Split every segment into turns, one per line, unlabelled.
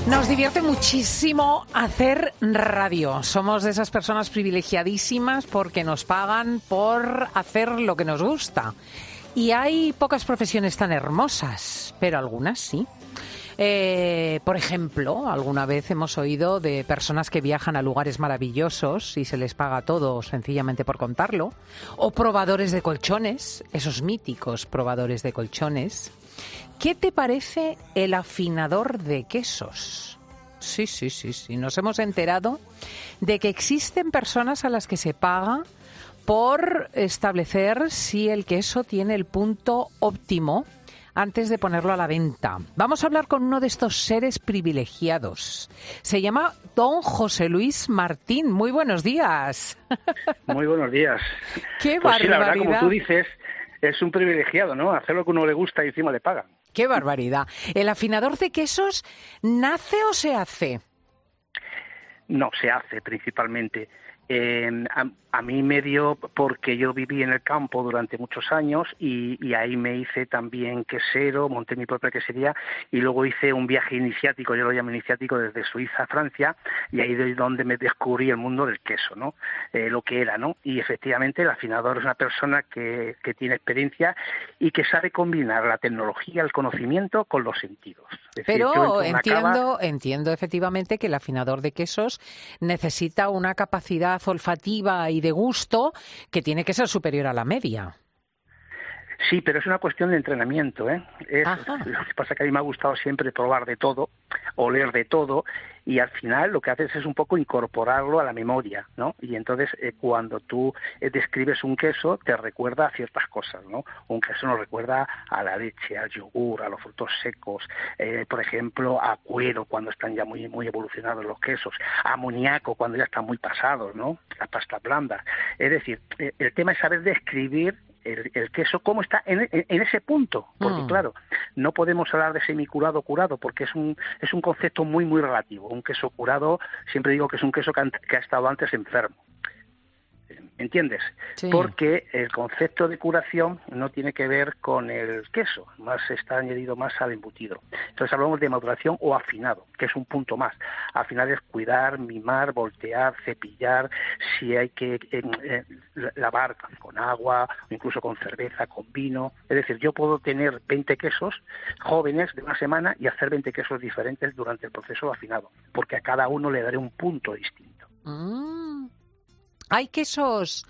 Nos divierte muchísimo hacer radio. Somos de esas personas privilegiadísimas porque nos pagan por hacer lo que nos gusta. Y hay pocas profesiones tan hermosas, pero algunas sí. Por ejemplo, alguna vez hemos oído de personas que viajan a lugares maravillosos y se les paga todo sencillamente por contarlo. O probadores de colchones, esos míticos probadores de colchones. ¿Qué te parece el afinador de quesos? Sí. Nos hemos enterado de que existen personas a las que se paga por establecer si el queso tiene el punto óptimo antes de ponerlo a la venta. Vamos a hablar con uno de estos seres privilegiados. Se llama don José Luis Martín. Muy buenos días.
Muy buenos días.
¡Qué
pues
barbaridad!
Sí, la verdad, como tú dices, es un privilegiado, ¿no? Hacer lo que uno le gusta y encima le pagan.
¡Qué barbaridad! ¿El afinador de quesos nace o se hace?
No, se hace principalmente. A mí me dio porque yo viví en el campo durante muchos años y ahí me hice también quesero, monté mi propia quesería y luego hice un viaje iniciático, yo lo llamo iniciático, desde Suiza a Francia, y ahí es donde me descubrí el mundo del queso, ¿no? Lo que era, ¿no? Y efectivamente el afinador es una persona que tiene experiencia y que sabe combinar la tecnología, el conocimiento con los sentidos. Es decir,
pero entiendo efectivamente que el afinador de quesos necesita una capacidad olfativa y de gusto que tiene que ser superior a la media.
Sí, pero es una cuestión de entrenamiento, ¿eh? Lo que pasa es que a mí me ha gustado siempre probar de todo, oler de todo, y al final lo que haces es un poco incorporarlo a la memoria, ¿no? Y entonces cuando tú describes un queso, te recuerda a ciertas cosas, ¿no? Un queso nos recuerda a la leche, al yogur, a los frutos secos, por ejemplo, a cuero cuando están ya muy evolucionados los quesos, a amoníaco cuando ya están muy pasados, ¿no? Las pastas blandas. Es decir, el tema es saber describir el queso cómo está en ese punto, porque claro, no podemos hablar de semicurado o curado porque es un concepto muy relativo. Un queso curado, siempre digo que es un queso que ha estado antes enfermo. ¿Entiendes? Sí. Porque el concepto de curación no tiene que ver con el queso, más está añadido más al embutido. Entonces hablamos de maduración o afinado, que es un punto más. Afinar es cuidar, mimar, voltear, cepillar, si hay que lavar con agua, o incluso con cerveza, con vino. Es decir, yo puedo tener 20 quesos jóvenes de una semana y hacer 20 quesos diferentes durante el proceso de afinado, porque a cada uno le daré un punto distinto.
Hay quesos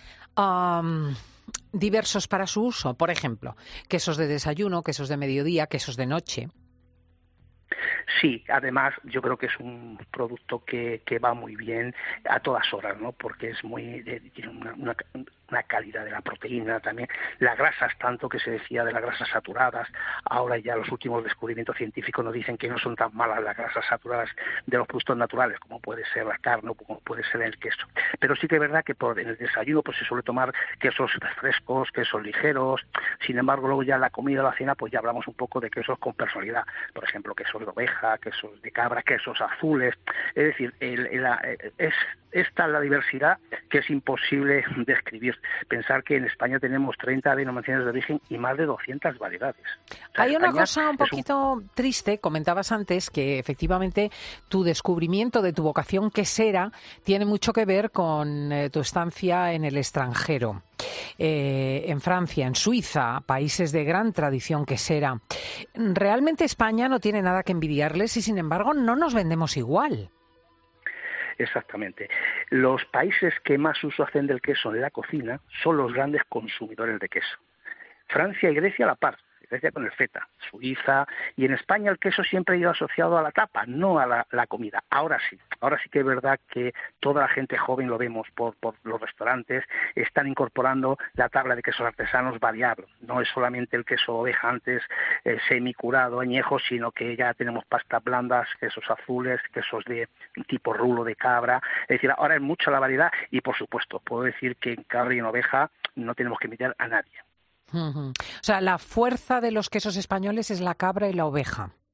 diversos para su uso, por ejemplo, quesos de desayuno, quesos de mediodía, quesos de noche.
Sí, además yo creo que es un producto que va muy bien a todas horas, ¿no? Porque es tiene una calidad de la proteína también, las grasas tanto que se decía de las grasas saturadas, ahora ya los últimos descubrimientos científicos nos dicen que no son tan malas las grasas saturadas de los productos naturales como puede ser la carne o como puede ser el queso, pero sí que es verdad que en el desayuno pues se suele tomar quesos frescos, quesos ligeros, sin embargo luego ya en la comida o la cena pues ya hablamos un poco de quesos con personalidad, por ejemplo quesos de oveja, quesos de cabra, quesos azules, es decir, es esta la diversidad que es imposible describir. Pensar que en España tenemos 30 denominaciones de origen y más de 200 variedades. O sea,
hay una cosa un poquito triste, comentabas antes que efectivamente tu descubrimiento de tu vocación quesera tiene mucho que ver con tu estancia en el extranjero. En Francia, en Suiza, países de gran tradición quesera. Realmente España no tiene nada que envidiarles y sin embargo no nos vendemos igual.
Exactamente. Los países que más uso hacen del queso en la cocina son los grandes consumidores de queso. Francia y Grecia a la par, Grecia con el feta, Suiza, y en España el queso siempre ha ido asociado a la tapa, no a la comida. Ahora sí que es verdad que toda la gente joven, lo vemos por los restaurantes, están incorporando la tabla de quesos artesanos variables. No es solamente el queso oveja antes semicurado, añejo, sino que ya tenemos pastas blandas, quesos azules, quesos de tipo rulo de cabra. Es decir, ahora es mucha la variedad y, por supuesto, puedo decir que en cabra y en oveja no tenemos que envidiar a nadie.
O sea, la fuerza de los quesos españoles es la cabra y la oveja.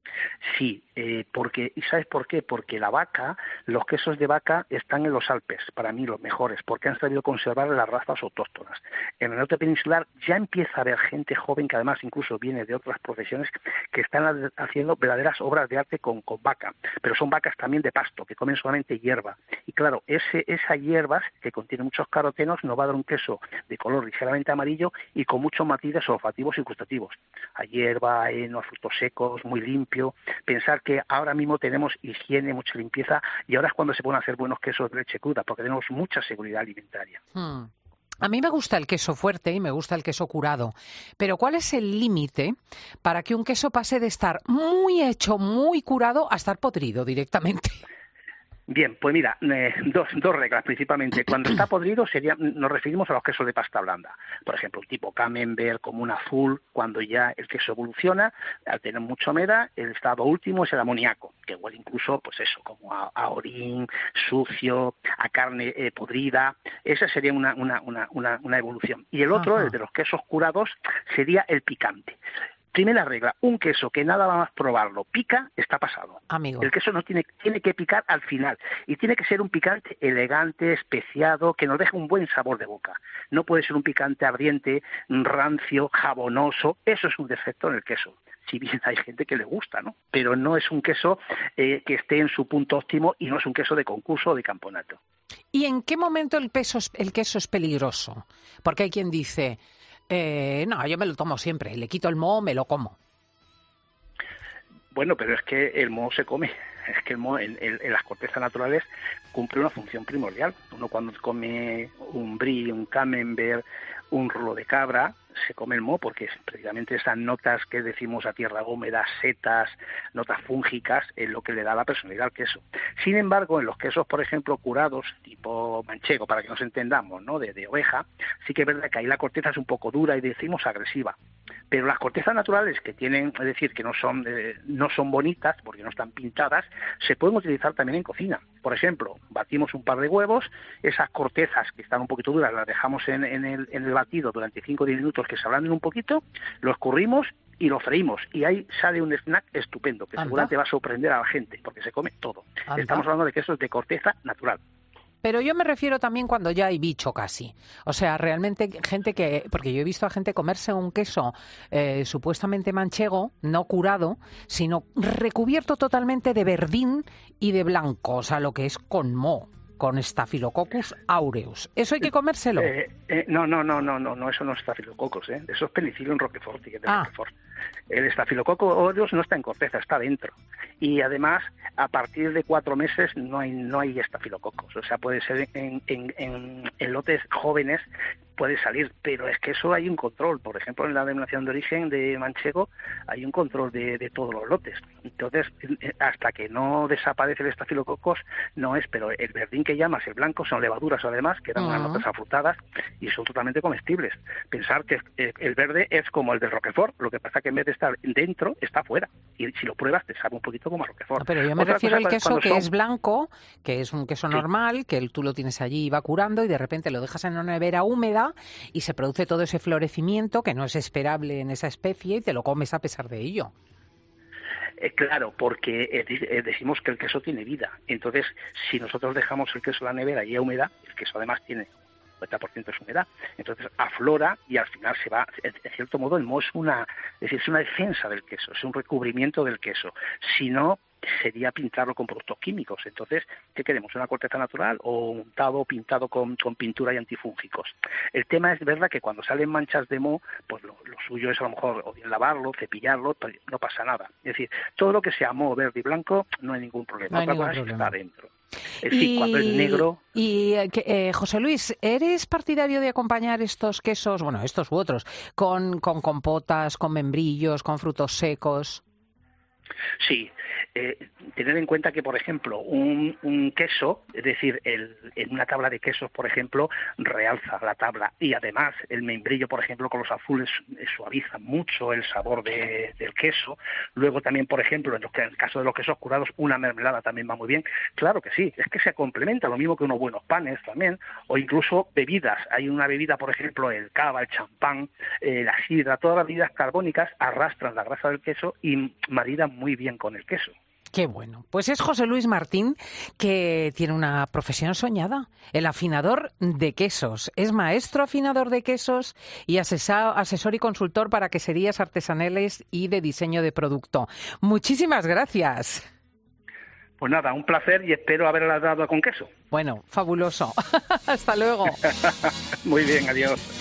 Sí, porque, ¿y sabes por qué? Porque la vaca, los quesos de vaca están en los Alpes, para mí los mejores, porque han sabido conservar las razas autóctonas. En el norte peninsular ya empieza a haber gente joven que además incluso viene de otras profesiones que están haciendo verdaderas obras de arte con vaca, pero son vacas también de pasto, que comen solamente hierba. Y claro, esa hierba que contiene muchos carotenos nos va a dar un queso de color ligeramente amarillo y con muchos matices olfativos y gustativos. A hierba, a heno, a frutos secos, muy limpio. Pensar que ahora mismo tenemos higiene, mucha limpieza, y ahora es cuando se pueden hacer buenos quesos de leche cruda, porque tenemos mucha seguridad alimentaria.
A mí me gusta el queso fuerte y me gusta el queso curado, pero ¿cuál es el límite para que un queso pase de estar muy hecho, muy curado, a estar podrido directamente?
Bien, pues mira, dos reglas principalmente. Cuando está podrido nos referimos a los quesos de pasta blanda. Por ejemplo, tipo camembert, como un azul, cuando ya el queso evoluciona, al tener mucha humedad, el estado último es el amoníaco, que huele incluso, pues eso, como a orín, sucio, a carne podrida. Esa sería una evolución. Y el otro, el de los quesos curados, sería el picante. Primera regla, un queso que nada más probarlo pica, está pasado.
Amigo.
El queso no tiene que picar al final y tiene que ser un picante elegante, especiado, que nos deje un buen sabor de boca. No puede ser un picante ardiente, rancio, jabonoso. Eso es un defecto en el queso. Si bien hay gente que le gusta, ¿no? Pero no es un queso que esté en su punto óptimo y no es un queso de concurso o de campeonato.
¿Y en qué momento el queso es peligroso? Porque hay quien dice... no, yo me lo tomo siempre, le quito el moho, me lo como.
Bueno, pero es que el moho se come. Es que el moho en las cortezas naturales cumple una función primordial. Uno cuando come un brie, un camembert, un rulo de cabra, se come el moho porque precisamente esas notas que decimos a tierra húmeda, setas, notas fúngicas, es lo que le da la personalidad al queso. Sin embargo, en los quesos, por ejemplo, curados, tipo manchego, para que nos entendamos, ¿no? de oveja, sí que es verdad que ahí la corteza es un poco dura y decimos agresiva. Pero las cortezas naturales que tienen, es decir, que no son bonitas porque no están pintadas, se pueden utilizar también en cocina. Por ejemplo, batimos un par de huevos, esas cortezas que están un poquito duras las dejamos en el batido durante 5 o 10 minutos que se ablanden un poquito, lo escurrimos y lo freímos. Y ahí sale un snack estupendo que seguramente va a sorprender a la gente porque se come todo. Estamos hablando de quesos de corteza natural.
Pero yo me refiero también cuando ya hay bicho casi. O sea, realmente gente que... Porque yo he visto a gente comerse un queso supuestamente manchego, no curado, sino recubierto totalmente de verdín y de blanco. O sea, lo que es con moho, con Staphylococcus aureus. ¿Eso hay que comérselo?
No, eso no es Staphylococcus, eso es Penicillium roqueforti, que es de Roquefort. El Staphylococcus aureus no está en corteza, está dentro. Y además, a partir de 4 meses no hay estafilococos. O sea, puede ser en lotes jóvenes, puede salir, pero es que eso hay un control. Por ejemplo, en la denominación de origen de manchego hay un control de todos los lotes. Entonces, hasta que no desaparece el estafilococos, no es, pero el verdín que llamas, el blanco, son levaduras además, que dan unas notas afrutadas y son totalmente comestibles. Pensar que el verde es como el del Roquefort, lo que pasa que en vez de estar dentro, está fuera. Y si lo pruebas, te sabe un poquito como a Roquefort.
No, pero yo me refiero al queso que es blanco, que es un queso normal, que tú lo tienes allí y va curando y de repente lo dejas en una nevera húmeda y se produce todo ese florecimiento que no es esperable en esa especie y te lo comes a pesar de ello.
Claro, porque decimos que el queso tiene vida. Entonces, si nosotros dejamos el queso en la nevera y hay humedad, el queso además tiene 50% de humedad, entonces aflora y al final se va, en cierto modo el moho es una defensa del queso, es un recubrimiento del queso. Si no, sería pintarlo con productos químicos. Entonces, ¿qué queremos? ¿Una corteza natural o untado, pintado con pintura y antifúngicos? El tema es verdad que cuando salen manchas de moho, pues lo suyo es a lo mejor o bien lavarlo, cepillarlo, no pasa nada. Es decir, todo lo que sea moho verde y blanco no hay ningún problema. Otra cosa es que está adentro. Sí, cuando es negro.
Y José Luis, ¿eres partidario de acompañar estos quesos, bueno, estos u otros, con compotas, con membrillos, con frutos secos?
Sí, tener en cuenta que, por ejemplo, un queso, es decir, en una tabla de quesos, por ejemplo, realza la tabla y además el membrillo, por ejemplo, con los azules suaviza mucho el sabor del queso. Luego también, por ejemplo, en el caso de los quesos curados, una mermelada también va muy bien. Claro que sí, es que se complementa, lo mismo que unos buenos panes también, o incluso bebidas. Hay una bebida, por ejemplo, el cava, el champán, la sidra, todas las bebidas carbónicas arrastran la grasa del queso y maridan muy bien con el queso.
Qué bueno. Pues es José Luis Martín, que tiene una profesión soñada, el afinador de quesos. Es maestro afinador de quesos y asesor y consultor para queserías artesanales y de diseño de producto. Muchísimas gracias.
Pues nada, un placer y espero haberla dado con queso.
Bueno, fabuloso. Hasta luego.
Muy bien, adiós.